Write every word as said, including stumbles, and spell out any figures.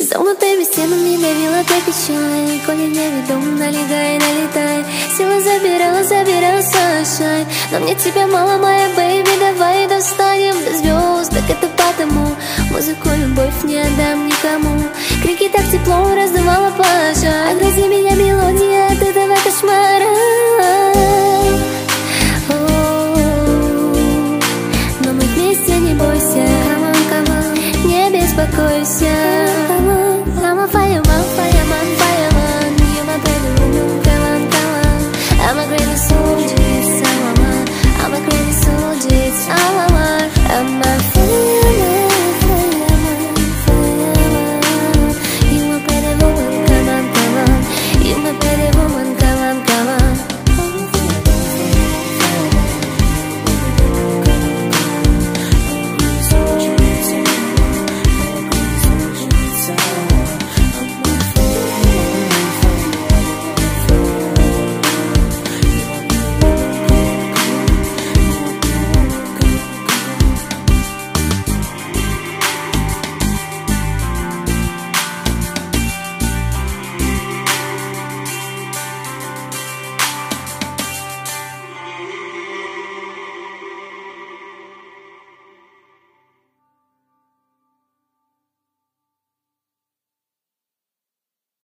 Замкнутыми стенами давила ты печаль. Кони неведом, налегай, налетай. Сила забирала, забирала sunshine. Но мне тебя мало, моя бэйби, давай достанем до звезд. Так это потому, музыку, любовь не отдам никому. Крики так тепло раздавала пожар. Отгрози меня мелодия от этого кошмара. Но мы вместе, не бойся, не беспокойся.